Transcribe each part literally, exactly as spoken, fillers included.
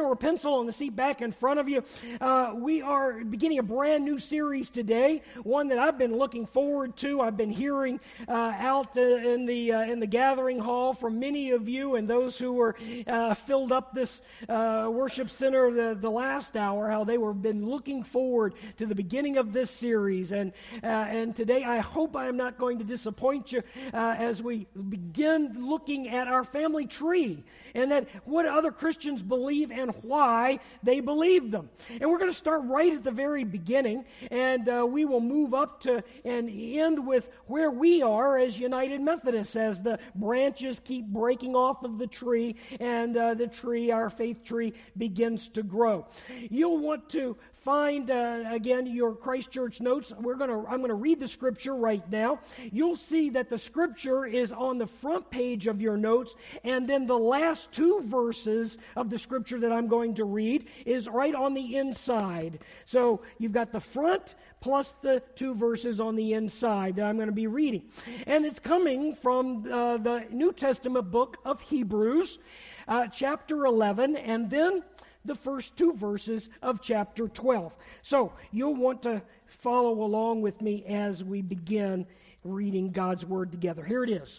or a pencil on the seat back in front of you. Uh, we are beginning a brand new series today, one that I've been looking forward to. I've been hearing uh, out uh, in the uh, in the gathering hall from many of you and those who were uh, filled up this uh, worship center the, the last hour, how they were been looking forward to the beginning of this series. And uh, and today I hope I am not going to disappoint you uh, as we begin looking at our family tree and that what other Christians believe and why they believe them. And we're going to start right at the very beginning, and uh, we will move up to and end with where we are as United Methodists, as the branches keep breaking off of the tree and uh, the tree, our faith tree, begins to grow. You'll want to find, uh, again, your Christ Church notes. We're going to, I'm going to read the scripture right now. You'll see that the scripture is on the front page of your notes, and then the last two verses of the scripture that I'm going to read is right on the inside. So you've got the front plus the two verses on the inside that I'm going to be reading. And it's coming from uh, the New Testament book of Hebrews, uh, chapter eleven, and then the first two verses of chapter twelve. So you'll want to follow along with me as we begin reading God's word together. Here it is.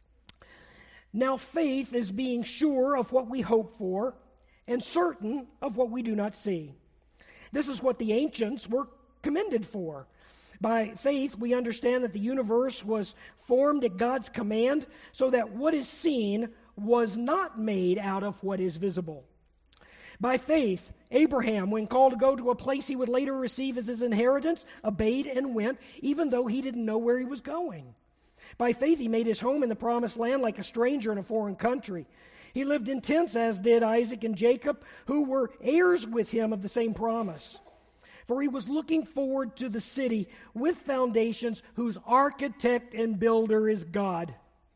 Now faith is being sure of what we hope for and certain of what we do not see. This is what the ancients were commended for. By faith, we understand that the universe was formed at God's command so that what is seen was not made out of what is visible. By faith, Abraham, when called to go to a place he would later receive as his inheritance, obeyed and went, even though he didn't know where he was going. By faith, he made his home in the promised land like a stranger in a foreign country. He lived in tents, as did Isaac and Jacob, who were heirs with him of the same promise. For he was looking forward to the city with foundations, whose architect and builder is God.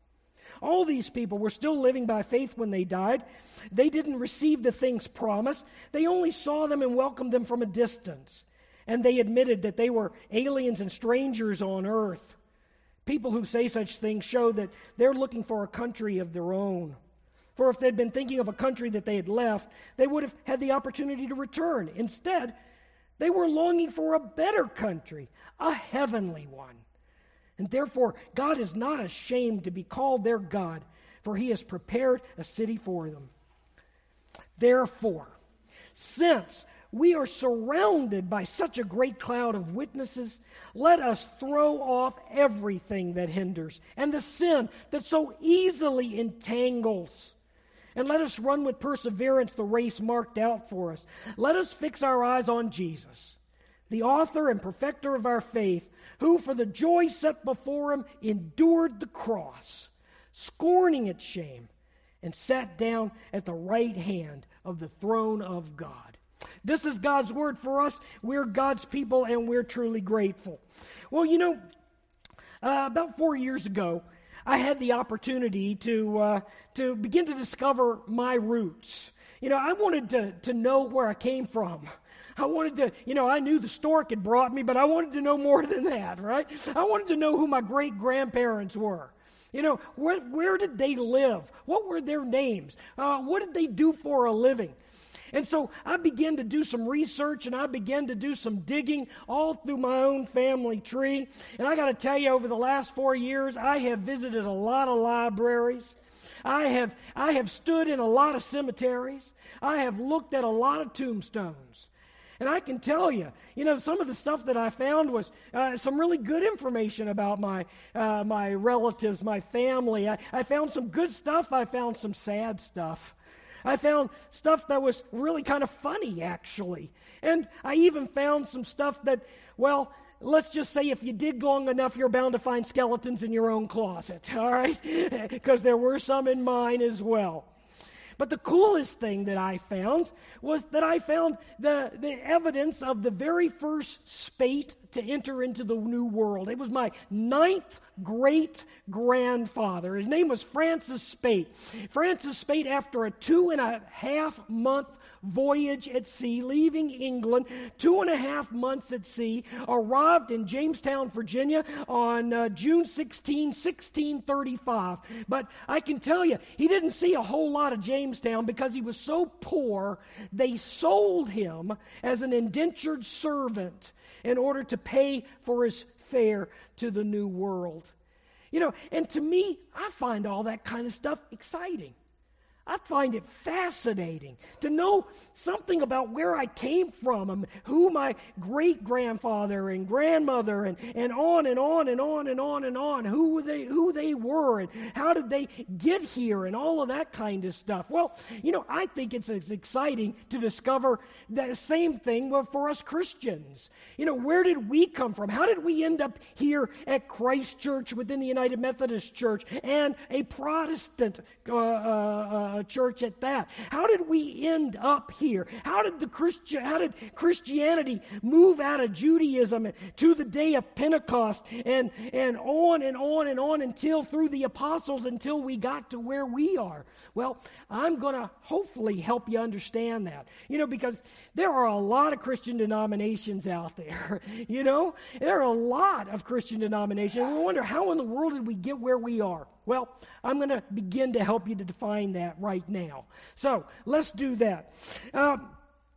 All these people were still living by faith when they died. They didn't receive the things promised. They only saw them and welcomed them from a distance. And they admitted that they were aliens and strangers on earth. People who say such things show that they're looking for a country of their own. For if they'd been thinking of a country that they had left, they would have had the opportunity to return. Instead, they were longing for a better country, a heavenly one. And therefore, God is not ashamed to be called their God, for he has prepared a city for them. Therefore, since we are surrounded by such a great cloud of witnesses, let us throw off everything that hinders and the sin that so easily entangles. And let us run with perseverance the race marked out for us. Let us fix our eyes on Jesus, the author and perfecter of our faith, who for the joy set before him endured the cross, scorning its shame, and sat down at the right hand of the throne of God. This is God's word for us. We're God's people, and we're truly grateful. Well, you know, uh, about four years ago, I had the opportunity to uh, to begin to discover my roots. You know, I wanted to, to know where I came from. I wanted to, you know, I knew the stork had brought me, but I wanted to know more than that, right? I wanted to know who my great-grandparents were. You know, where, where did they live? What were their names? Uh, what did they do for a living? And so I began to do some research, and I began to do some digging all through my own family tree. And I got to tell you, over the last four years, I have visited a lot of libraries. I have, I have stood in a lot of cemeteries. I have looked at a lot of tombstones. And I can tell you, you know, some of the stuff that I found was uh, some really good information about my uh, my relatives, my family. I, I found some good stuff. I found some sad stuff. I found stuff that was really kind of funny, actually. And I even found some stuff that, well, let's just say if you dig long enough, you're bound to find skeletons in your own closet, all right? Because there were some in mine as well. But the coolest thing that I found was that I found the, the evidence of the very first spate to enter into the New World. It was my ninth great-grandfather. His name was Francis Spate. Francis Spate, after a two and a half month voyage at sea, leaving England, two and a half months at sea, arrived in Jamestown, Virginia on uh, June sixteenth, sixteen thirty-five. But I can tell you, he didn't see a whole lot of Jamestown. Jamestown, because he was so poor, they sold him as an indentured servant in order to pay for his fare to the New World. You know, and to me, I find all that kind of stuff exciting. I find it fascinating to know something about where I came from and who my great-grandfather and grandmother and, and on and on and on and on and on, who they who they were and how did they get here and all of that kind of stuff. Well, you know, I think it's as exciting to discover that same thing for us Christians. You know, where did we come from? How did we end up here at Christ Church within the United Methodist Church and a Protestant uh, uh, uh, church at that? How did we end up here? How did the Christian, how did Christianity move out of Judaism to the day of Pentecost and, and on and on and on until through the apostles until we got to where we are? Well, I'm going to hopefully help you understand that. You know, because there are a lot of Christian denominations out there. You know, there are a lot of Christian denominations. We wonder, how in the world did we get where we are? Well, I'm going to begin to help you to define that right now. So let's do that. Um,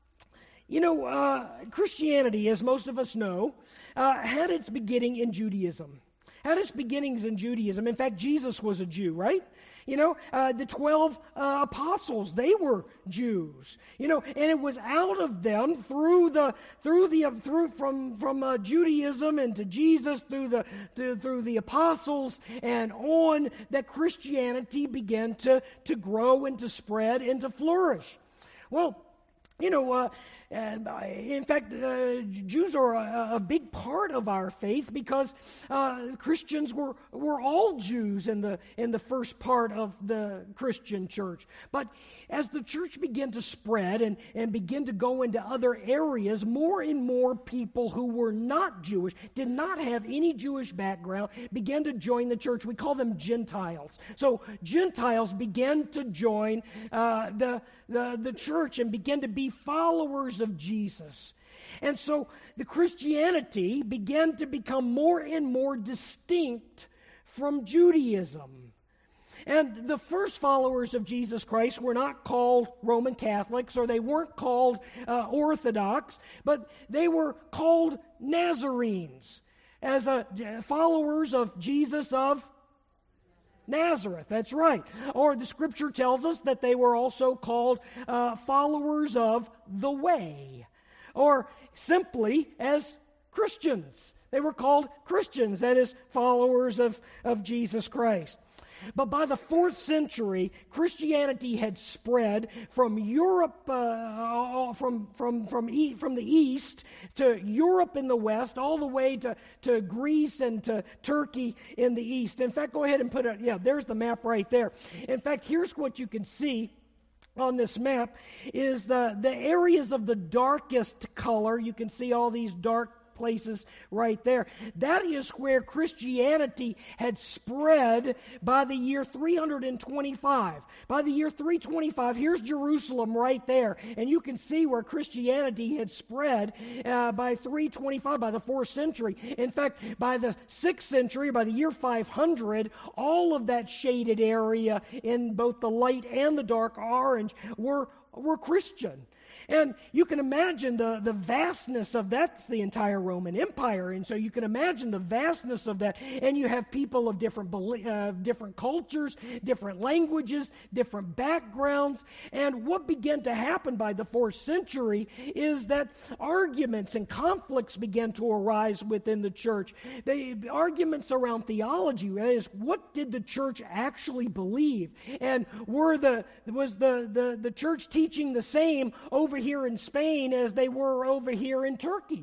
you know, uh, Christianity, as most of us know, uh, had its beginning in Judaism. Had its beginnings in Judaism. In fact, Jesus was a Jew, right? You know, uh, the twelve uh, apostles, they were Jews. You know, and it was out of them through the through the through from from uh, Judaism into Jesus through the to, through the apostles and on that Christianity began to to grow and to spread and to flourish. Well, you know. Uh, And in fact, uh, Jews are a, a big part of our faith because uh, Christians were were all Jews in the in the first part of the Christian church. But as the church began to spread and, and begin to go into other areas, more and more people who were not Jewish, did not have any Jewish background, began to join the church. We call them Gentiles. So Gentiles began to join uh, the, the the church and begin to be followers of Jesus. And so the Christianity began to become more and more distinct from Judaism. And the first followers of Jesus Christ were not called Roman Catholics, or they weren't called uh, Orthodox, but they were called Nazarenes, as a, uh, followers of Jesus of Nazareth. That's right. Or the scripture tells us that they were also called uh, followers of the way, or simply as Christians. They were called Christians, that is, followers of, of Jesus Christ. But by the fourth century, Christianity had spread from Europe, uh, from from from e- from the east to Europe in the west, all the way to, to Greece and to Turkey in the east. In fact, go ahead and put it. Yeah, there's the map right there. In fact, here's what you can see on this map: is the the areas of the darkest color. You can see all these dark places right there. That is where Christianity had spread by the year three twenty-five. By the year three twenty-five, here's Jerusalem right there. And you can see where Christianity had spread uh, by three twenty-five, by the fourth century. In fact, by the sixth century, by the year five hundred, all of that shaded area in both the light and the dark orange were, were Christian. And you can imagine the, the vastness of that's the entire Roman Empire. And so you can imagine the vastness of that. And you have people of different uh, different cultures, different languages, different backgrounds. And what began to happen by the fourth century is that arguments and conflicts began to arise within the church. The arguments around theology, that is, what did the church actually believe? And were the was the, the, the church teaching the same over here in Spain as they were over here in Turkey?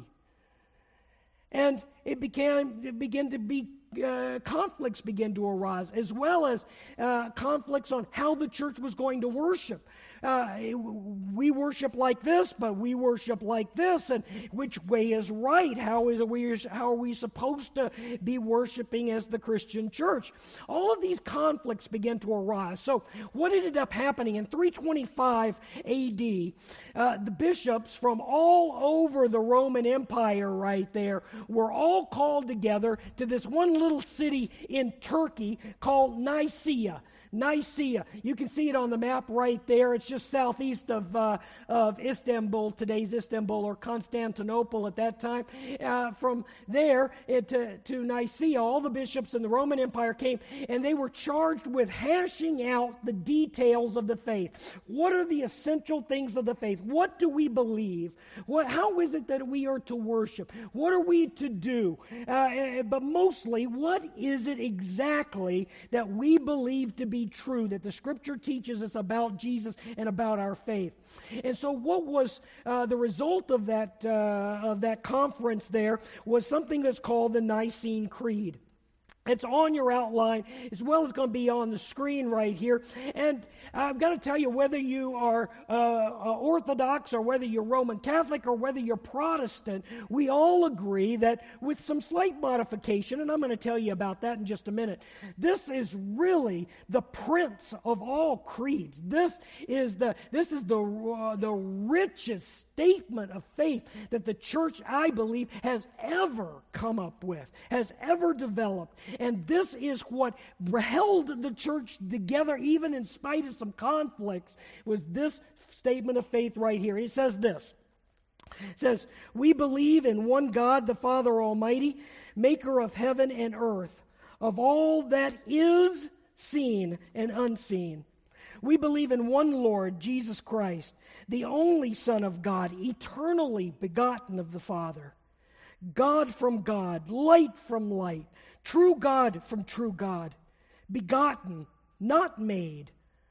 And it began, it began to be uh, conflicts began to arise, as well as uh, conflicts on how the church was going to worship. Uh, we worship like this, but we worship like this, and which way is right? How is we? How are we supposed to be worshiping as the Christian church? All of these conflicts began to arise. So, what ended up happening in three twenty-five A D? Uh, the bishops from all over the Roman Empire, right there, were all called together to this one little city in Turkey called Nicaea. Nicaea. You can see it on the map right there. It's just southeast of, uh, of Istanbul, today's Istanbul or Constantinople at that time. Uh, from there it, uh, to Nicaea, all the bishops in the Roman Empire came, and they were charged with hashing out the details of the faith. What are the essential things of the faith? What do we believe? What, how is it that we are to worship? What are we to do? Uh, but mostly, what is it exactly that we believe to be true, that the Scripture teaches us about Jesus and about our faith? And so what was uh, the result of that, uh, of that conference there was something that's called the Nicene Creed. It's on your outline, as well as going to be on the screen right here. And I've got to tell you, whether you are uh, Orthodox or whether you're Roman Catholic or whether you're Protestant, we all agree that with some slight modification, and I'm going to tell you about that in just a minute, this is really the prince of all creeds. This is the this is the uh, the richest statement of faith that the church, I believe, has ever come up with, has ever developed. And this is what held the church together, even in spite of some conflicts, was this statement of faith right here. It says this. It says, "We believe in one God, the Father Almighty, maker of heaven and earth, of all that is seen and unseen. We believe in one Lord, Jesus Christ, the only Son of God, eternally begotten of the Father. God from God, light from light, true God from true God, begotten, not made,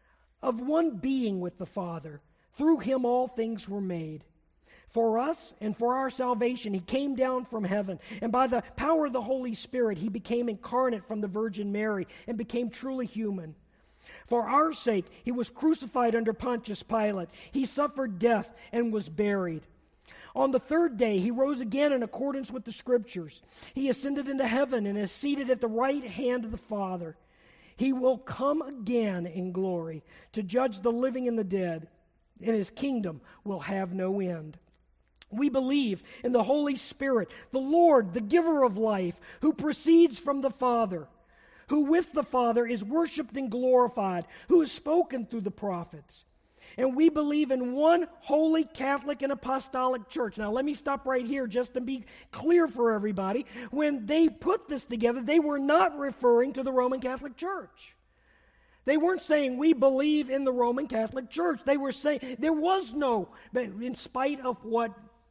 of one being with the Father. Through him all things were made. For us and for our salvation, he came down from heaven, and by the power of the Holy Spirit, he became incarnate from the Virgin Mary and became truly human. For our sake, he was crucified under Pontius Pilate. He suffered death and was buried. On the third day, he rose again in accordance with the Scriptures. He ascended into heaven and is seated at the right hand of the Father. He will come again in glory to judge the living and the dead, and his kingdom will have no end. We believe in the Holy Spirit, the Lord, the giver of life, who proceeds from the Father, who with the Father is worshiped and glorified, who has spoken through the prophets. And we believe in one holy Catholic and apostolic church." Now, let me stop right here just to be clear for everybody. When they put this together, they were not referring to the Roman Catholic Church. They weren't saying, "We believe in the Roman Catholic Church." They were saying, there was no, but in spite of what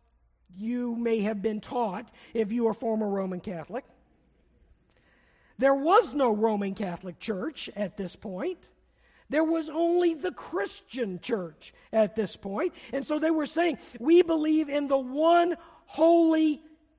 you may have been taught if you are former Roman Catholic, there was no Roman Catholic Church at this point. There was only the Christian church at this point. And so they were saying, we believe in the one holy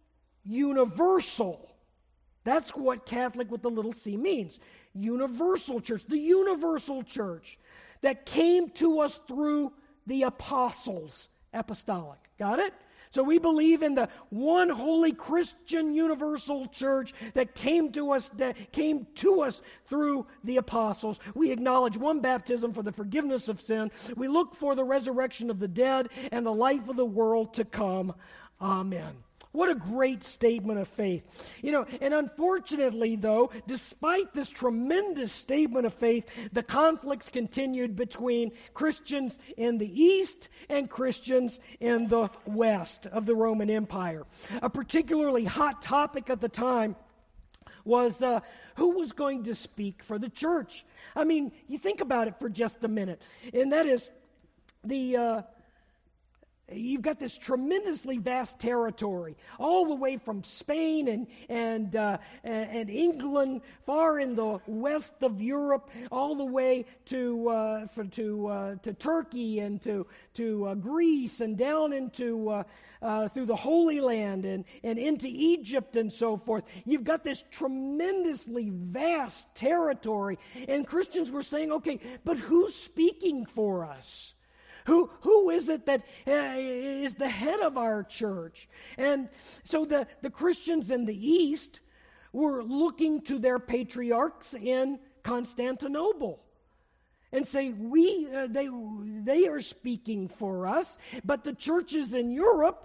universal. That's what Catholic with the little c means. Universal church. The universal church that came to us through the apostles. Apostolic. Got it? So we believe in the one holy Christian universal church that came to us that came to us through the apostles. We acknowledge one baptism for the forgiveness of sin. We look for the resurrection of the dead and the life of the world to come. Amen. What a great statement of faith. You know, and unfortunately, though, despite this tremendous statement of faith, the conflicts continued between Christians in the East and Christians in the West of the Roman Empire. A particularly hot topic at the time was uh, who was going to speak for the church. I mean, you think about it for just a minute, and that is the... Uh, You've got this tremendously vast territory, all the way from Spain and and uh, and England, far in the west of Europe, all the way to uh, for, to uh, to Turkey and to to uh, Greece and down into uh, uh, through the Holy Land and and into Egypt and so forth. You've got this tremendously vast territory, and Christians were saying, "Okay, but who's speaking for us? Who who is it that uh, is the head of our church?" And so the, the Christians in the East were looking to their patriarchs in Constantinople and say, we uh, they they are speaking for us, but the churches in Europe,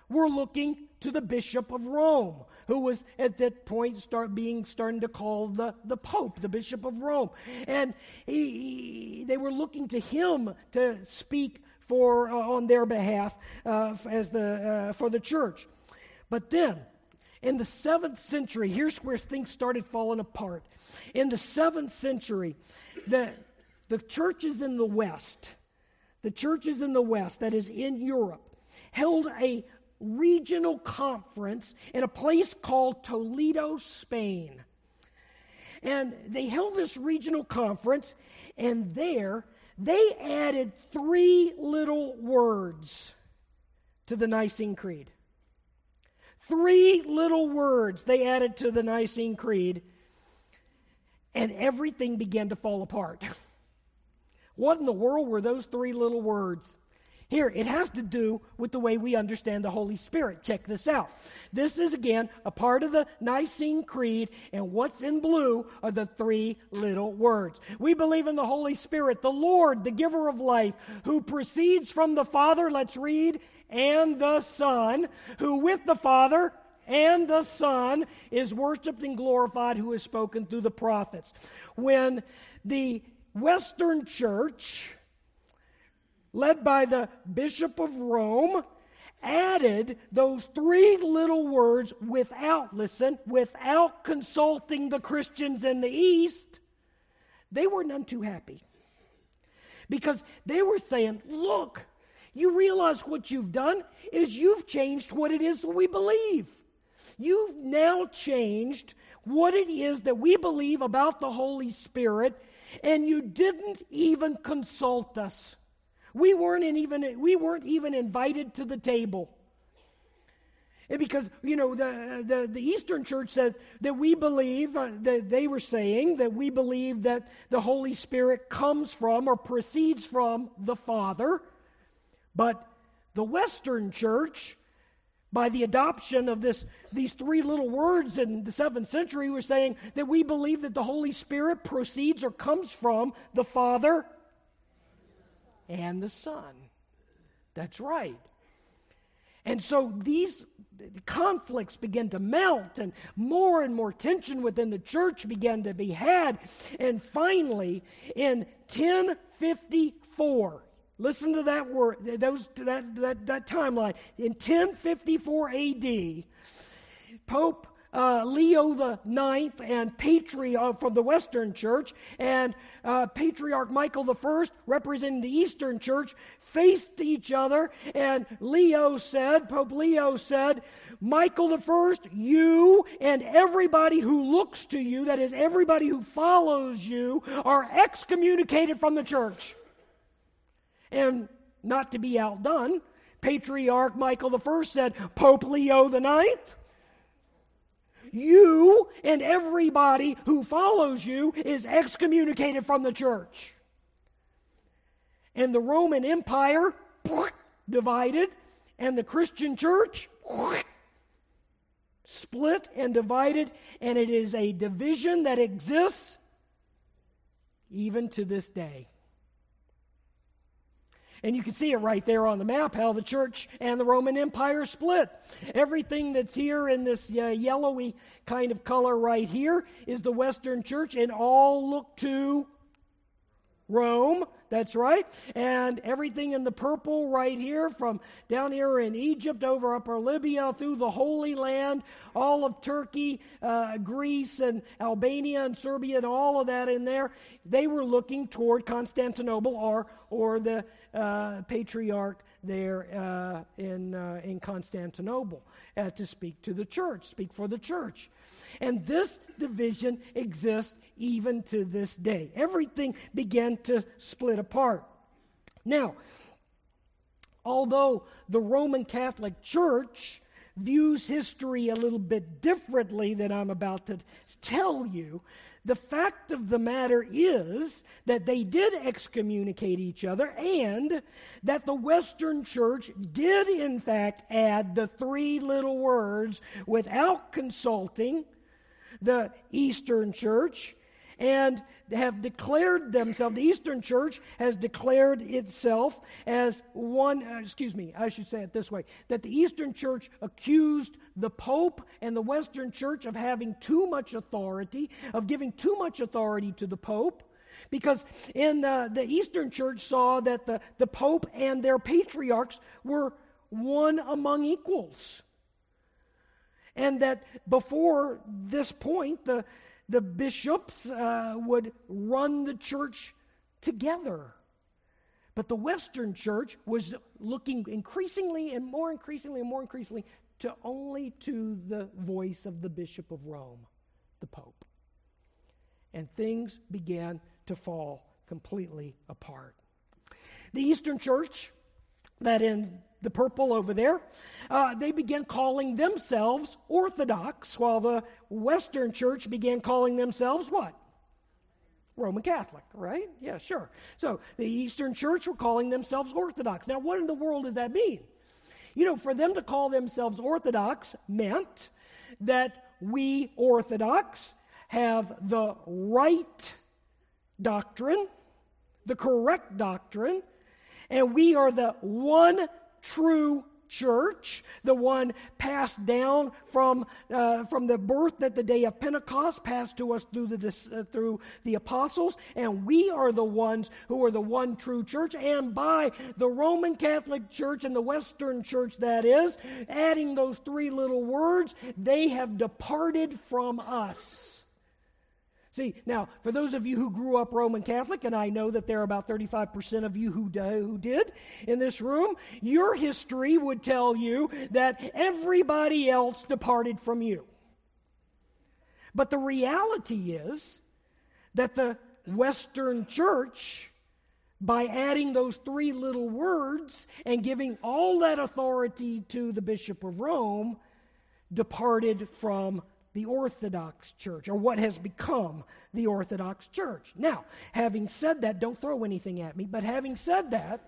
were looking to the Bishop of Rome, who was at that point start being starting to call the, the Pope, the Bishop of Rome. And he, he, they were looking to him to speak for uh, on their behalf uh, as the uh, for the church. But then, in the seventh century, here's where things started falling apart. In the seventh century, the the churches in the West, the churches in the West, that is in Europe, held a regional conference in a place called Toledo, Spain. And they held this regional conference, and there they added three little words to the Nicene Creed. Three little words they added to the Nicene Creed, and everything began to fall apart. What in the world were those three little words? Here, it has to do with the way we understand the Holy Spirit. Check this out. This is, again, a part of the Nicene Creed, and what's in blue are the three little words. We believe in the Holy Spirit, the Lord, the giver of life, who proceeds from the Father, let's read, and the Son, who with the Father and the Son is worshiped and glorified, who is spoken through the prophets. When the Western Church, led by the Bishop of Rome, added those three little words without, listen, without consulting the Christians in the East, they were none too happy. Because they were saying, look, you realize what you've done is you've changed what it is that we believe. You've now changed what it is that we believe about the Holy Spirit, and you didn't even consult us. We weren't even we weren't even invited to the table. And because, you know, the, the, the Eastern Church said that we believe, uh, that they were saying that we believe that the Holy Spirit comes from or proceeds from the Father. But the Western Church, by the adoption of this these three little words in the seventh century, were saying that we believe that the Holy Spirit proceeds or comes from the Father and the Son. That's right. And so these conflicts began to melt, and more and more tension within the church began to be had. And finally, in ten fifty-four, listen to that word, those that that, that timeline. In ten fifty-four A D, Pope Uh, Leo the Ninth and Patriarch from the Western Church and uh, Patriarch Michael the First, representing the Eastern Church, faced each other, and Leo said, Pope Leo said, Michael the First, you and everybody who looks to you, that is everybody who follows you, are excommunicated from the church. And not to be outdone, Patriarch Michael the First said, Pope Leo the Ninth, you and everybody who follows you is excommunicated from the church. And the Roman Empire divided, and the Christian church split and divided, and it is a division that exists even to this day. And you can see it right there on the map, how the church and the Roman Empire split. Everything that's here in this uh, yellowy kind of color right here is the Western Church, and all look to Rome. That's right. And everything in the purple right here, from down here in Egypt, over Upper Libya, through the Holy Land, all of Turkey, uh, Greece, and Albania, and Serbia, and all of that in there, they were looking toward Constantinople or, or the Uh, patriarch there uh, in uh, in Constantinople uh, to speak to the church, speak for the church. And this division exists even to this day. Everything began to split apart. Now, although the Roman Catholic Church views history a little bit differently than I'm about to tell you, the fact of the matter is that they did excommunicate each other, and that the Western Church did in fact add the three little words without consulting the Eastern Church, and have declared themselves, the Eastern Church has declared itself as one, uh, excuse me, I should say it this way, that the Eastern Church accused the Pope and the Western Church of having too much authority, of giving too much authority to the Pope, because in uh, the Eastern Church saw that the, the Pope and their patriarchs were one among equals. And that before this point, the, the bishops uh, would run the church together. But the Western Church was looking increasingly and more increasingly and more increasingly to only to the voice of the Bishop of Rome, the Pope. And things began to fall completely apart. The Eastern Church, that in the purple over there, uh, they began calling themselves Orthodox, while the Western Church began calling themselves what? Roman Catholic, right? Yeah, sure. So the Eastern Church were calling themselves Orthodox. Now, what in the world does that mean? You know, for them to call themselves Orthodox meant that we Orthodox have the right doctrine, the correct doctrine, and we are the one true church, the one passed down from uh, from the birth at the day of Pentecost, passed to us through the uh, through the apostles, and we are the ones who are the one true church. And by the Roman Catholic Church and the Western Church, that is, adding those three little words, they have departed from us. See, now, for those of you who grew up Roman Catholic, and I know that there are about thirty-five percent of you who, do, who did in this room, your history would tell you that everybody else departed from you. But the reality is that the Western Church, by adding those three little words and giving all that authority to the Bishop of Rome, departed from the Orthodox Church, or what has become the Orthodox Church. Now, having said that, don't throw anything at me, but having said that,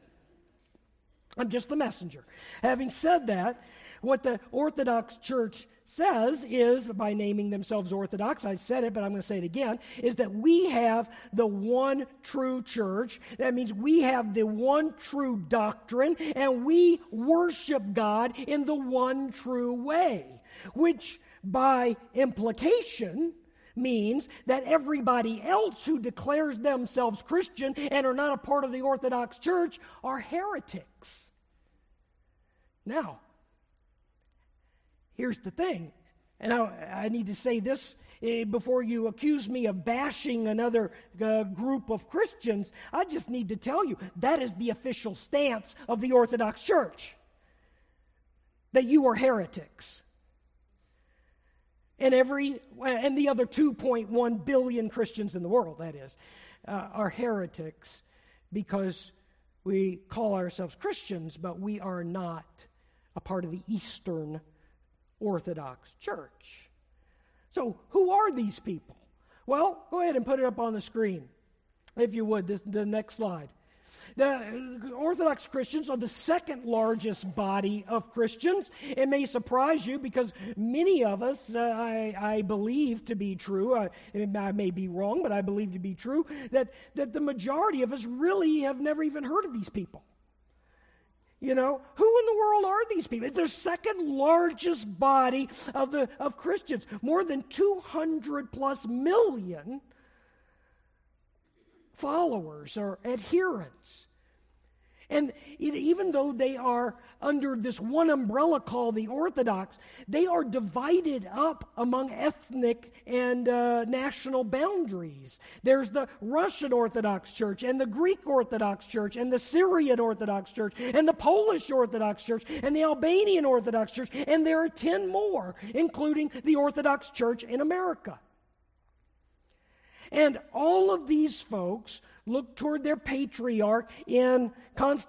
I'm just the messenger. Having said that, what the Orthodox Church says is, by naming themselves Orthodox, I said it, but I'm going to say it again, is that we have the one true church. That means we have the one true doctrine, and we worship God in the one true way, which by implication means that everybody else who declares themselves Christian and are not a part of the Orthodox Church are heretics. Now, here's the thing, and I, I need to say this uh, before you accuse me of bashing another uh, group of Christians. I just need to tell you, that is the official stance of the Orthodox Church, that you are heretics. And every, and the other two point one billion Christians in the world, that is, uh, are heretics because we call ourselves Christians, but we are not a part of the Eastern Orthodox Church. So who are these people? Well, go ahead and put it up on the screen, if you would, this, the next slide. The Orthodox Christians are the second largest body of Christians. It may surprise you because many of us, uh, I, I believe to be true, I, I may be wrong, but I believe to be true, that, that the majority of us really have never even heard of these people. You know, who in the world are these people? They're the second largest body of, the, of Christians, more than two hundred plus million followers or adherents. And even though they are under this one umbrella called the Orthodox, they are divided up among ethnic and uh, national boundaries. There's the Russian Orthodox Church and the Greek Orthodox Church and the Syrian Orthodox Church and the Polish Orthodox Church and the Albanian Orthodox Church, and there are ten more, including the Orthodox Church in America. And all of these folks look toward their patriarch in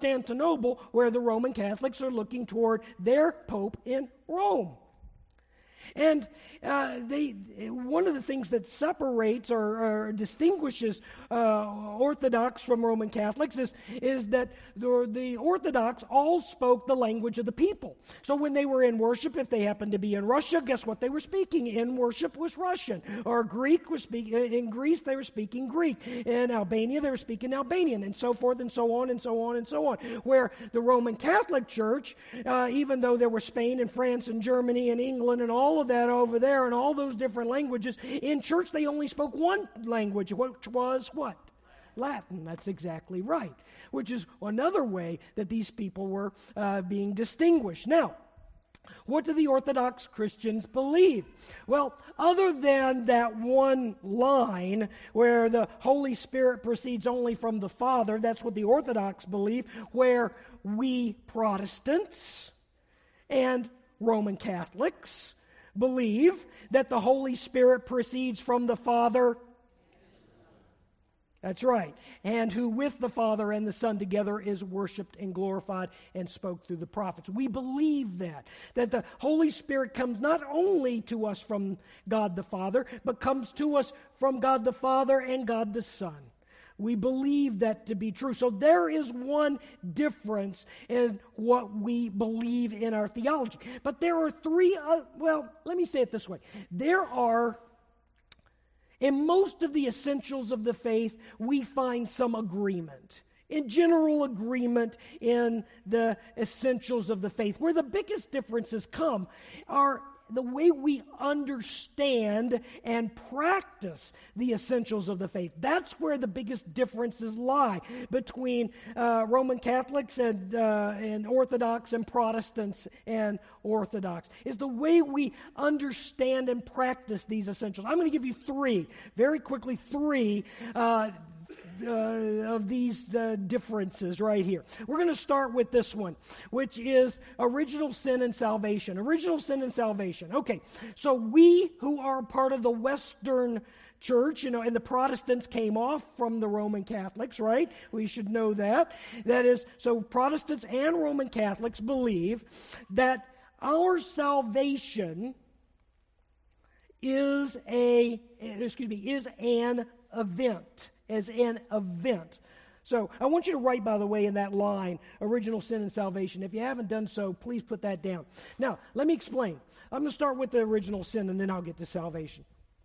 Constantinople, where the Roman Catholics are looking toward their pope in Rome. And uh, they, one of the things that separates or, or distinguishes uh, Orthodox from Roman Catholics is, is that the, the Orthodox all spoke the language of the people. So when they were in worship, if they happened to be in Russia, guess what they were speaking? In worship was Russian. Or Greek was speaking, in Greece they were speaking Greek. In Albania they were speaking Albanian, and so forth and so on and so on and so on. Where the Roman Catholic Church, uh, even though there were Spain and France and Germany and England and all of that over there and all those different languages, in church they only spoke one language, which was what? Latin. That's exactly right. Which is another way that these people were uh, being distinguished. Now, what do the Orthodox Christians believe? Well, other than that one line where the Holy Spirit proceeds only from the Father, that's what the Orthodox believe, where we Protestants and Roman Catholics believe that the Holy Spirit proceeds from the Father. That's right. And who with the Father and the Son together is worshiped and glorified and spoke through the prophets. We believe that. That the Holy Spirit comes not only to us from God the Father, but comes to us from God the Father and God the Son. We believe that to be true. So there is one difference in what we believe in our theology. But there are three, uh, well, let me say it this way. There are, in most of the essentials of the faith, we find some agreement. In general agreement in the essentials of the faith. Where the biggest differences come are the way we understand and practice the essentials of the faith. That's where the biggest differences lie between uh, Roman Catholics and, uh, and Orthodox and Protestants and Orthodox, is the way we understand and practice these essentials. I'm going to give you three, very quickly, three uh, Uh, of these uh, differences right here. We're going to start with this one, which is original sin and salvation. Original sin and salvation. Okay, so we who are part of the Western Church, you know, and the Protestants came off from the Roman Catholics, right? We should know that. That is, so Protestants and Roman Catholics believe that our salvation is a, excuse me, is an event. As an event. So I want you to write, by the way, in that line, original sin and salvation. If you haven't done so, please put that down. Now, let me explain. I'm going to start with the original sin, and then I'll get to salvation.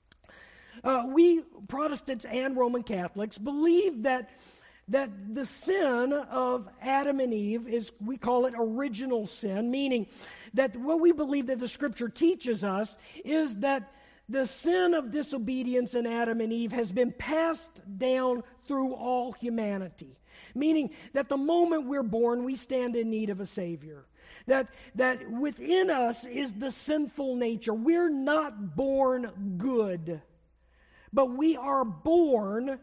Uh, we, Protestants and Roman Catholics, believe that that the sin of Adam and Eve is, we call it original sin, meaning that what we believe that the Scripture teaches us is that the sin of disobedience in Adam and Eve has been passed down through all humanity, meaning that the moment we're born, we stand in need of a Savior. That, that within us is the sinful nature. We're not born good, but we are born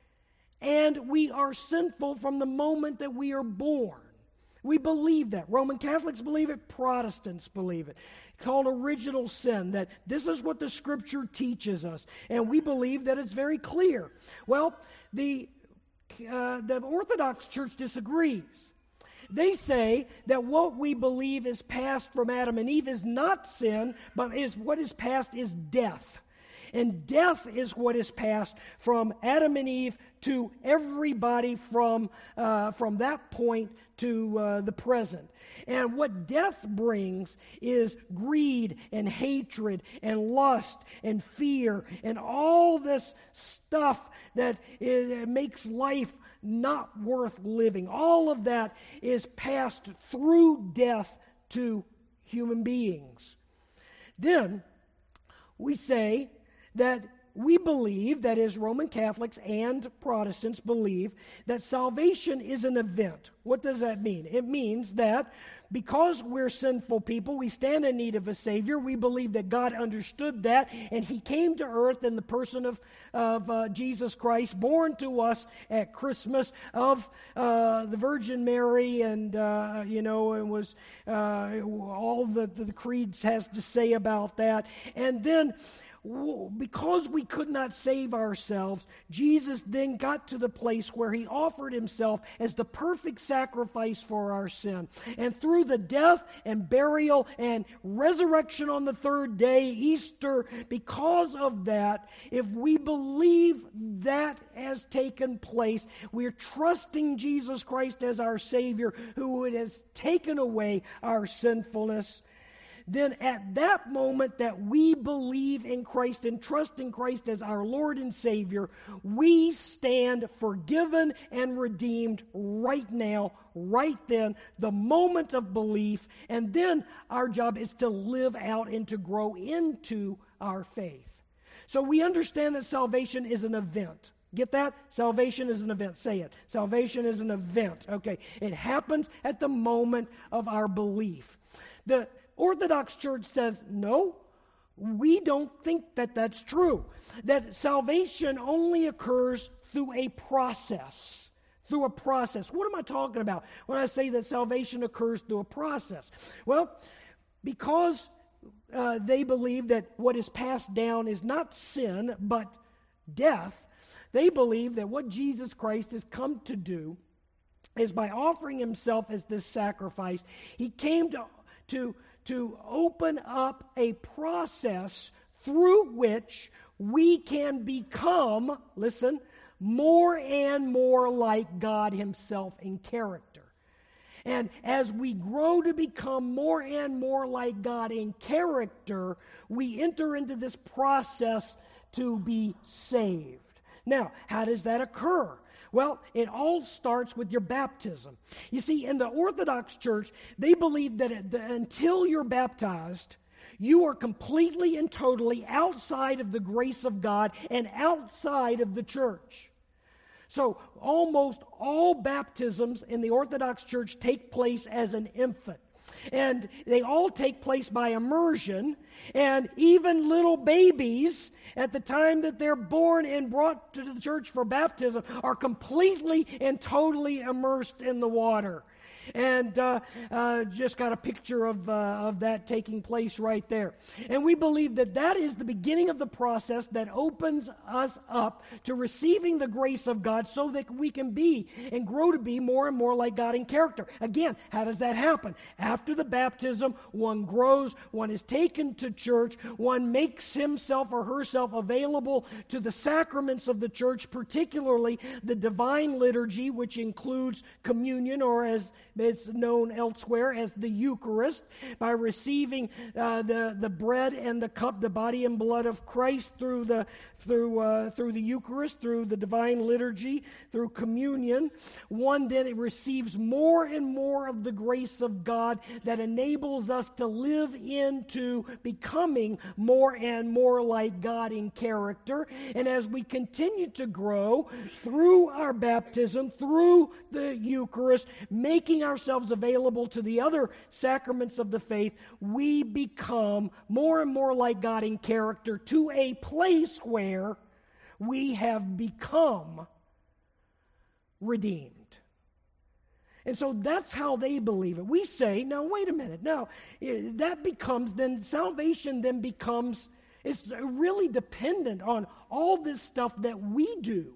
and we are sinful from the moment that we are born. We believe that. Roman Catholics believe it. Protestants believe it. Called original sin, that this is what the Scripture teaches us. And we believe that it's very clear. Well, the, uh, the Orthodox Church disagrees. They say that what we believe is passed from Adam and Eve is not sin, but is what is passed is death. And death is what is passed from Adam and Eve to everybody from, uh, from that point to uh, the present. And what death brings is greed and hatred and lust and fear and all this stuff that is, makes life not worth living. All of that is passed through death to human beings. Then we say that we believe, that is, Roman Catholics and Protestants believe, that salvation is an event. What does that mean? It means that because we're sinful people, we stand in need of a Savior. We believe that God understood that, and He came to earth in the person of, of uh, Jesus Christ, born to us at Christmas of uh, the Virgin Mary, and, uh, you know, it was uh, all the, the creeds has to say about that. And then because we could not save ourselves, Jesus then got to the place where he offered himself as the perfect sacrifice for our sin. And through the death and burial and resurrection on the third day, Easter, because of that, if we believe that has taken place, we're trusting Jesus Christ as our Savior, who has taken away our sinfulness. Then at that moment that we believe in Christ and trust in Christ as our Lord and Savior, we stand forgiven and redeemed right now, right then, the moment of belief. And then our job is to live out and to grow into our faith. So we understand that salvation is an event. Get that? Salvation is an event. Say it. Salvation is an event. Okay. It happens at the moment of our belief. The Orthodox Church says, no, we don't think that that's true. That salvation only occurs through a process. Through a process. What am I talking about when I say that salvation occurs through a process? Well, because uh, they believe that what is passed down is not sin, but death, they believe that what Jesus Christ has come to do is by offering himself as this sacrifice, he came to, to to open up a process through which we can become, listen, more and more like God himself in character. And as we grow to become more and more like God in character, we enter into this process to be saved. Now, how does that occur? Well, it all starts with your baptism. You see, in the Orthodox Church, they believe that it, that until you're baptized, you are completely and totally outside of the grace of God and outside of the church. So almost all baptisms in the Orthodox Church take place as an infant. And they all take place by immersion. And even little babies, at the time that they're born and brought to the church for baptism, are completely and totally immersed in the water. And uh, uh, just got a picture of, uh, of that taking place right there. And we believe that that is the beginning of the process that opens us up to receiving the grace of God so that we can be and grow to be more and more like God in character. Again, how does that happen? After the baptism, one grows, one is taken to church, one makes himself or herself available to the sacraments of the church, particularly the divine liturgy, which includes communion, or as it's known elsewhere as the Eucharist, by receiving uh, the, the bread and the cup, the body and blood of Christ through the through uh, through the Eucharist, through the divine liturgy, through communion. One then receives more and more of the grace of God that enables us to live into becoming more and more like God in character. And as we continue to grow through our baptism, through the Eucharist, making ourselves available to the other sacraments of the faith, we become more and more like God in character to a place where we have become redeemed. And so that's how they believe it. We say, now wait a minute, now that becomes, then salvation then becomes, it's really dependent on all this stuff that we do.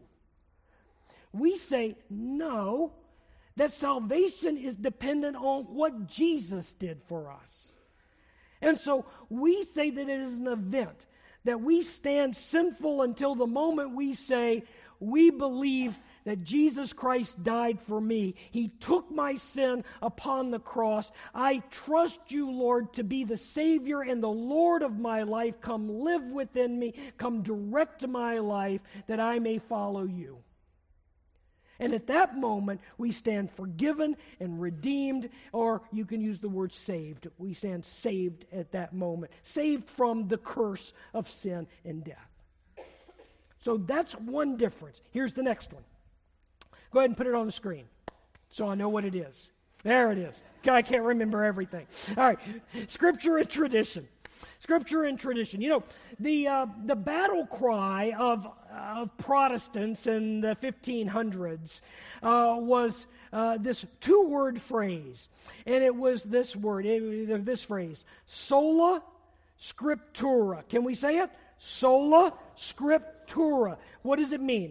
We say, no, that salvation is dependent on what Jesus did for us. And so we say that it is an event, that we stand sinful until the moment we say, we believe that Jesus Christ died for me. He took my sin upon the cross. I trust you, Lord, to be the Savior and the Lord of my life. Come live within me. Come direct my life that I may follow you. And at that moment, we stand forgiven and redeemed, or you can use the word saved. We stand saved at that moment, saved from the curse of sin and death. So that's one difference. Here's the next one. Go ahead and put it on the screen so I know what it is. There it is. I can't remember everything. All right, Scripture and tradition. Scripture and tradition. You know, the uh, the battle cry of of Protestants in the fifteen hundreds uh, was uh, this two-word phrase, and it was this word, it, this phrase, sola scriptura. Can we say it? Sola Scriptura. What does it mean?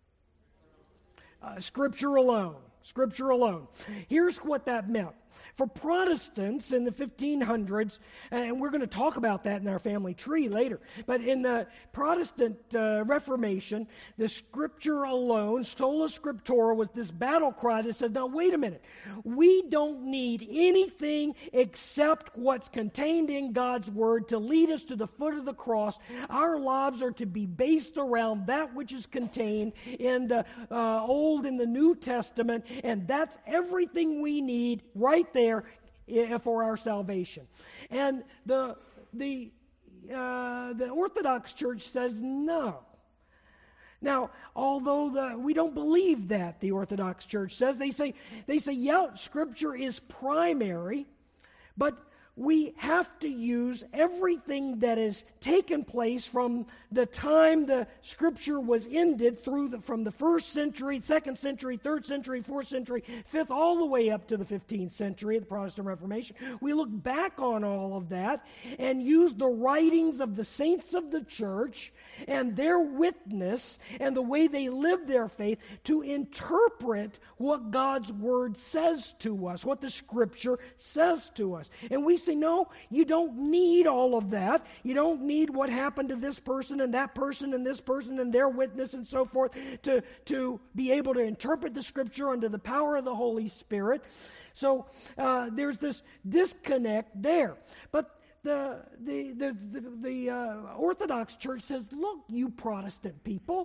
Uh, scripture alone. Scripture alone. Here's what that meant. For Protestants in the fifteen hundreds, and we're going to talk about that in our family tree later, but in the Protestant uh, Reformation, the Scripture alone, sola scriptura, was this battle cry that said, now wait a minute, we don't need anything except what's contained in God's Word to lead us to the foot of the cross. Our lives are to be based around that which is contained in the uh, Old and the New Testament, and that's everything we need right there for our salvation. And the the uh, the Orthodox Church says no. Now, although the, we don't believe that, the Orthodox Church says, they say they say yeah, Scripture is primary, but we have to use everything that has taken place from the time the Scripture was ended through the, from the first century, second century, third century, fourth century, fifth, all the way up to the fifteenth century of the Protestant Reformation. We look back on all of that and use the writings of the saints of the church and their witness and the way they lived their faith to interpret what God's Word says to us, what the Scripture says to us. And we say, no, you don't need all of that. You don't need what happened to this person and that person and this person and their witness and so forth to, to be able to interpret the Scripture under the power of the Holy Spirit. So uh, there's this disconnect there. But the the the the, the uh, Orthodox Church says, look, you Protestant people,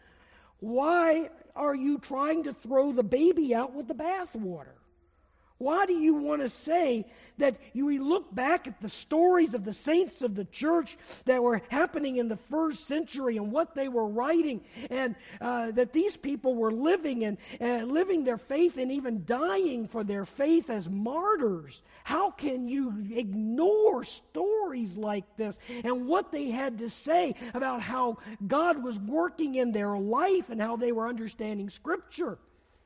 why are you trying to throw the baby out with the bathwater? Why do you want to say that you we look back at the stories of the saints of the church that were happening in the first century and what they were writing, and uh, that these people were living and uh, living their faith and even dying for their faith as martyrs? How can you ignore stories like this and what they had to say about how God was working in their life and how they were understanding Scripture?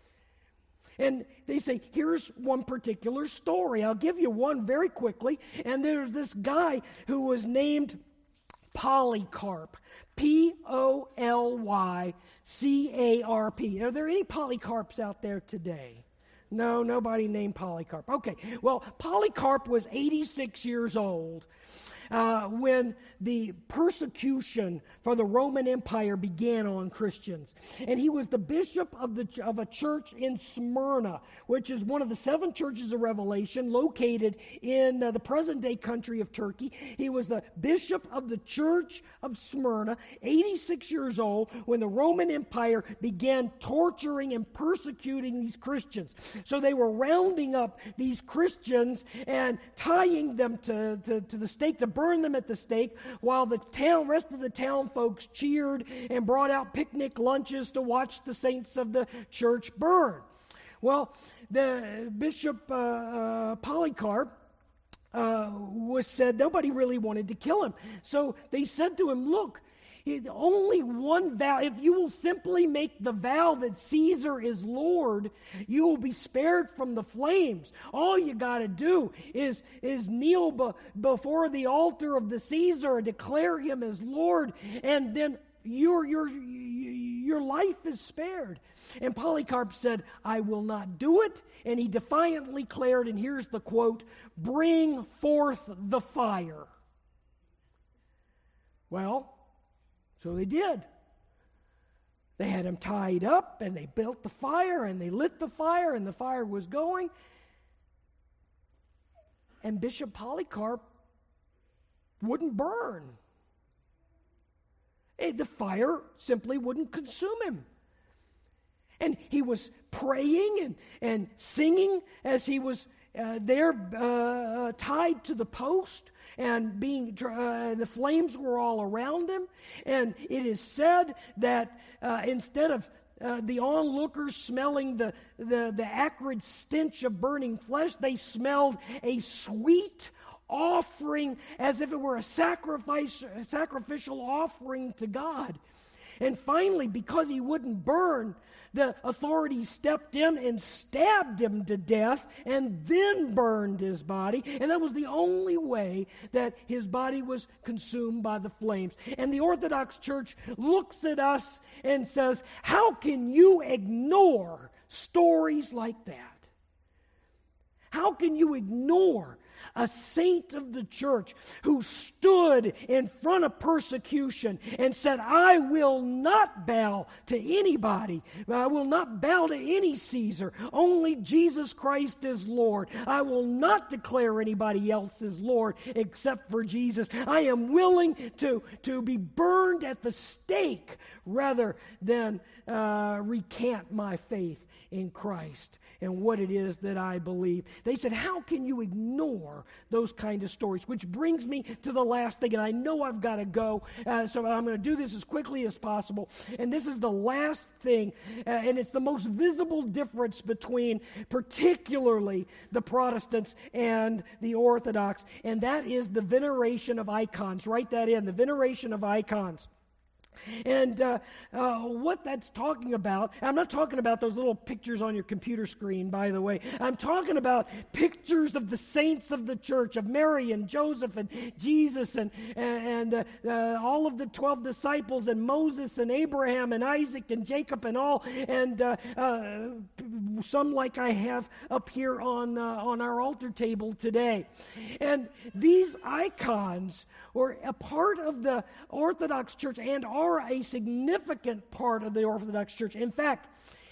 And they say, here's one particular story. I'll give you one very quickly. And there's this guy who was named Polycarp. P O L Y C A R P. Are there any Polycarps out there today? No, nobody named Polycarp. Okay, well, Polycarp was eighty-six years old Uh, when the persecution for the Roman Empire began on Christians. And he was the bishop of the of a church in Smyrna, which is one of the seven churches of Revelation located in uh, the present-day country of Turkey. He was the bishop of the church of Smyrna, eighty-six years old, when the Roman Empire began torturing and persecuting these Christians. So they were rounding up these Christians and tying them to, to, to the stake to burn them at the stake, while the town, rest of the town folks cheered and brought out picnic lunches to watch the saints of the church burn. Well, the Bishop uh, uh, Polycarp uh, was said nobody really wanted to kill him. So they said to him, look, only one vow. If you will simply make the vow that Caesar is Lord, you will be spared from the flames. All you got to do is, is kneel be, before the altar of the Caesar and declare him as Lord, and then your, your, your life is spared. And Polycarp said, I will not do it. And he defiantly declared, and here's the quote, bring forth the fire. Well, so they did. They had him tied up, and they built the fire, and they lit the fire, and the fire was going. And Bishop Polycarp wouldn't burn. It, the fire simply wouldn't consume him. And he was praying and, and singing as he was uh, there uh, tied to the post. And being uh, the flames were all around him. And it is said that uh, instead of uh, the onlookers smelling the, the, the acrid stench of burning flesh, they smelled a sweet offering, as if it were a sacrifice, a sacrificial offering to God. And finally, because he wouldn't burn, the authorities stepped in and stabbed him to death and then burned his body. And that was the only way that his body was consumed by the flames. And the Orthodox Church looks at us and says, how can you ignore stories like that? How can you ignore a saint of the church who stood in front of persecution and said, I will not bow to anybody. I will not bow to any Caesar. Only Jesus Christ is Lord. I will not declare anybody else as Lord except for Jesus. I am willing to, to be burned at the stake rather than uh, recant my faith in Christ and what it is that I believe. They said, how can you ignore those kind of stories? Which brings me to the last thing, and I know I've got to go, uh, so I'm going to do this as quickly as possible. And this is the last thing, uh, and it's the most visible difference between particularly the Protestants and the Orthodox, and that is the veneration of icons. Write that in, the veneration of icons. And uh, uh, what that's talking about, I'm not talking about those little pictures on your computer screen, by the way. I'm talking about pictures of the saints of the church, of Mary and Joseph and Jesus and, and uh, uh, all of the twelve disciples and Moses and Abraham and Isaac and Jacob and all, and uh, uh, some like I have up here on, uh, on our altar table today. And these icons were a part of the Orthodox Church and are a significant part of the Orthodox Church. In fact,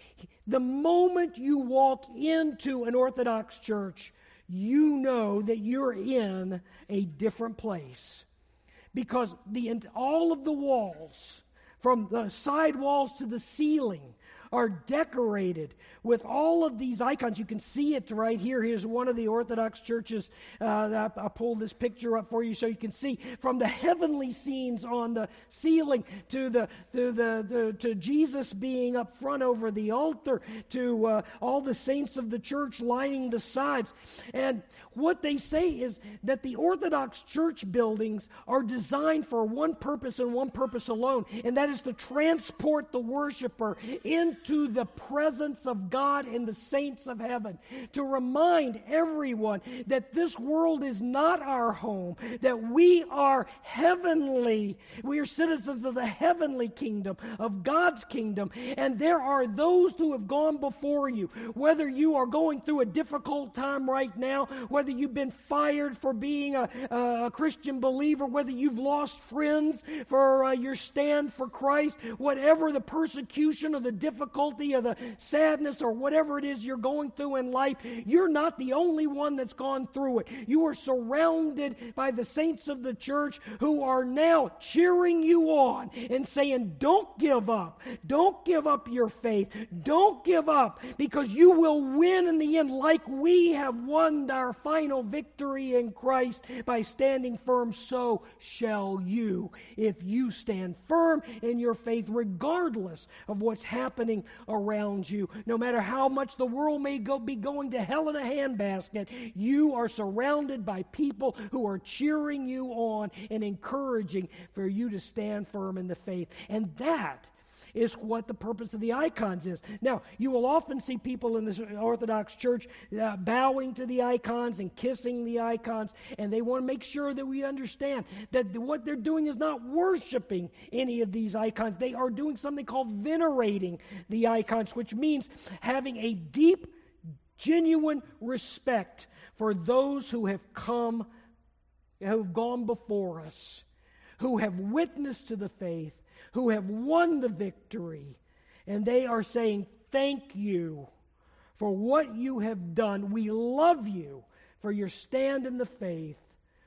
the moment you walk into an Orthodox church, you know that you're in a different place. Because the all of the walls, from the side walls to the ceiling, are decorated with all of these icons. You can see it right here. Here's one of the Orthodox churches. Uh, I, I pulled this picture up for you so you can see from the heavenly scenes on the ceiling to the to the, the to Jesus being up front over the altar to uh, all the saints of the church lining the sides. And what they say is that the Orthodox church buildings are designed for one purpose and one purpose alone, and that is to transport the worshiper into the presence of God and the saints of heaven, to remind everyone that this world is not our home, that we are heavenly, we are citizens of the heavenly kingdom, of God's kingdom, and there are those who have gone before you, whether you are going through a difficult time right now, whether you've been fired for being a, a Christian believer, whether you've lost friends for uh, your stand for Christ, whatever the persecution or the difficulty or the sadness or whatever it is you're going through in life, you're not the only one that's gone through it. You are surrounded by the saints of the church who are now cheering you on and saying, don't give up. Don't give up your faith. Don't give up, because you will win in the end, like we have won our final victory in Christ by standing firm. So shall you, if you stand firm in your faith, regardless of what's happening around you. No matter how much the world may go be going to hell in a handbasket, you are surrounded by people who are cheering you on and encouraging for you to stand firm in the faith. And that is what the purpose of the icons is. Now, you will often see people in the Orthodox Church uh, bowing to the icons and kissing the icons, and they want to make sure that we understand that what they're doing is not worshiping any of these icons. They are doing something called venerating the icons, which means having a deep, genuine respect for those who have come, who have gone before us, who have witnessed to the faith, who have won the victory, and they are saying, thank you for what you have done. We love you for your stand in the faith.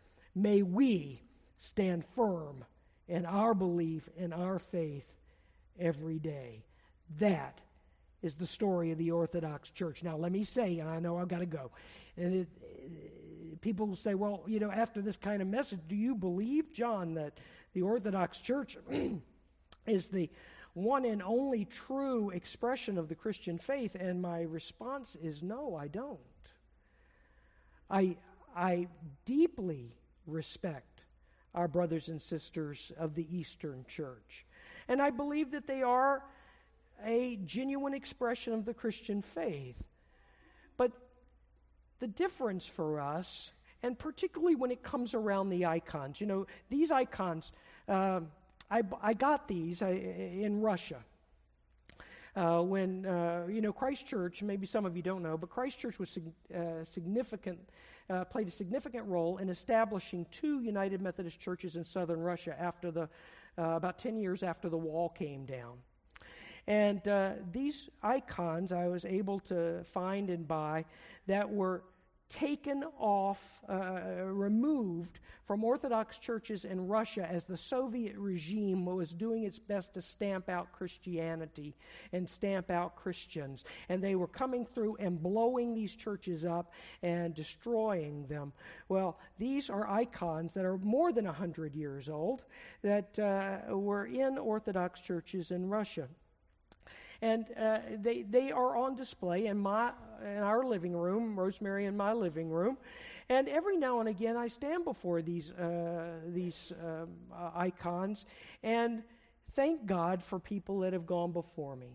May we stand firm in our belief, in our faith every day. That is the story of the Orthodox Church. Now, let me say, and I know I've got to go, and it, it, people will say, well, you know, after this kind of message, do you believe, John, that the Orthodox Church is the one and only true expression of the Christian faith? And my response is no, I don't. I, I deeply respect our brothers and sisters of the Eastern Church. And I believe that they are a genuine expression of the Christian faith. But the difference for us, and particularly when it comes around the icons, you know, these icons, uh, I, I got these I, in Russia. Uh, when, uh, you know, Christ Church, maybe some of you don't know, but Christ Church was sig- uh, significant, uh, played a significant role in establishing two United Methodist churches in southern Russia after the, uh, about ten years after the wall came down. And uh, these icons I was able to find and buy that were taken off, uh, removed from Orthodox churches in Russia as the Soviet regime was doing its best to stamp out Christianity and stamp out Christians. And they were coming through and blowing these churches up and destroying them. Well, these are icons that are more than one hundred years old that uh, were in Orthodox churches in Russia. And uh, they they are on display in my in our living room, Rosemary in my living room. And every now and again, I stand before these uh, these um, uh, icons and thank God for people that have gone before me.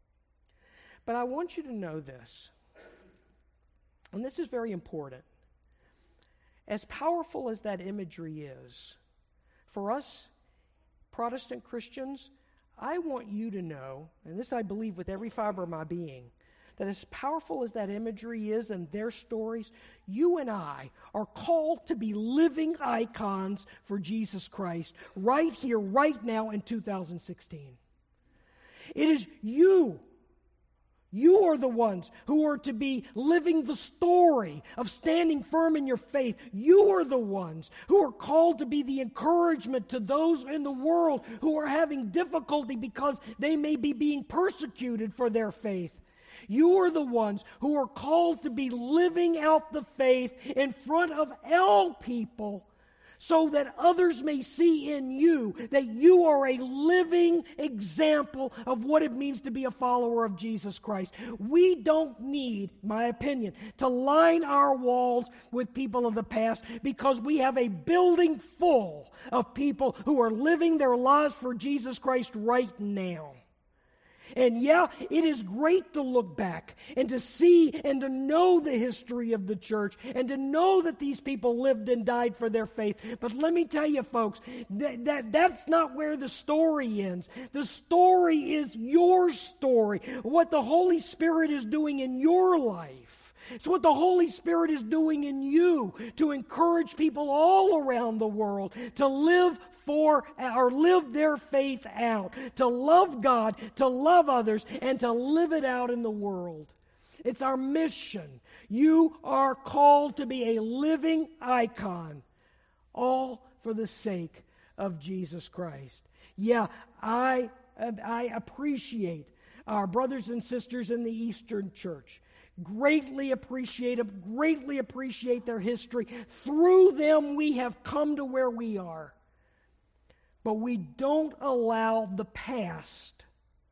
But I want you to know this, and this is very important. As powerful as that imagery is, for us Protestant Christians, I want you to know, and this I believe with every fiber of my being, that as powerful as that imagery is and their stories, you and I are called to be living icons for Jesus Christ right here, right now in two thousand sixteen. It is you. You are the ones who are to be living the story of standing firm in your faith. You are the ones who are called to be the encouragement to those in the world who are having difficulty because they may be being persecuted for their faith. You are the ones who are called to be living out the faith in front of all people, so that others may see in you that you are a living example of what it means to be a follower of Jesus Christ. We don't need, my opinion, to line our walls with people of the past, because we have a building full of people who are living their lives for Jesus Christ right now. And yeah, it is great to look back and to see and to know the history of the church and to know that these people lived and died for their faith. But let me tell you, folks, that, that that's not where the story ends. The story is your story, what the Holy Spirit is doing in your life. It's what the Holy Spirit is doing in you to encourage people all around the world to live for or live their faith out, to love God, to love others, and to live it out in the world. It's our mission. You are called to be a living icon, all for the sake of Jesus Christ. Yeah, I, I appreciate our brothers and sisters in the Eastern Church. Greatly appreciate them, greatly appreciate their history. Through them, we have come to where we are. But we don't allow the past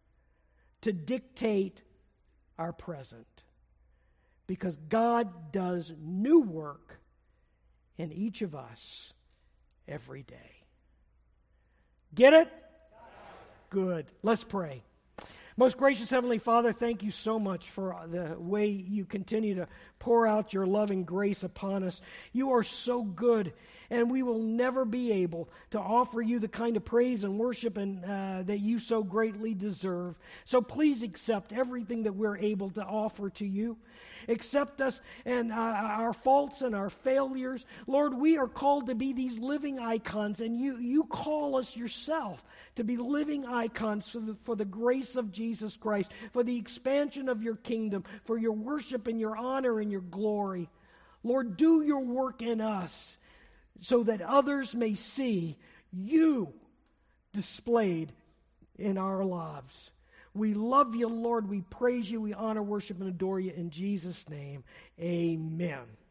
to dictate our present, because God does new work in each of us every day. Get it? Good. Let's pray. Most gracious Heavenly Father, thank you so much for the way you continue to pour out your loving grace upon us. You are so good, and we will never be able to offer you the kind of praise and worship and uh, that you so greatly deserve. So please accept everything that we're able to offer to you. Accept us and uh, our faults and our failures. Lord, we are called to be these living icons, and you, you call us yourself to be living icons for the, for the grace of Jesus Christ, for the expansion of your kingdom, for your worship and your honor and your glory. Lord, do your work in us so that others may see you displayed in our lives. We love you, Lord. We praise you. We honor, worship, and adore you in Jesus' name. Amen.